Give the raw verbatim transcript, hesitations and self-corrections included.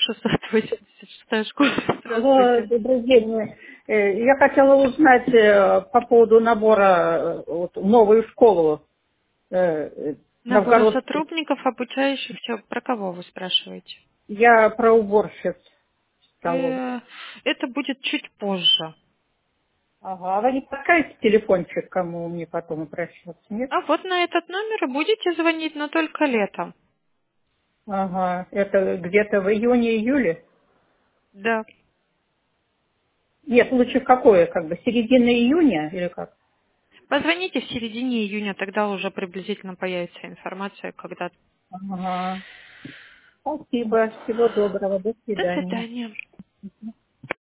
шестьсот восемьдесят шестая школа. Алло, Здравствуйте. добрый день. Э, Я хотела узнать э, по поводу набора э, вот, в новую школу э, э, Набора новгородских. сотрудников, обучающихся. Про кого вы спрашиваете? Я про уборщиц в столовой. Э, Это будет чуть позже. Ага, а вы не подскажете телефончик, кому мне потом обращаться, нет? А вот на этот номер и будете звонить, но только летом. Ага, это где-то в июне-июле? Да. Нет, лучше в какое, как бы, середина июня или как? Позвоните в середине июня, тогда уже приблизительно появится информация, когда. Ага, спасибо, всего доброго, до До свидания. свидания.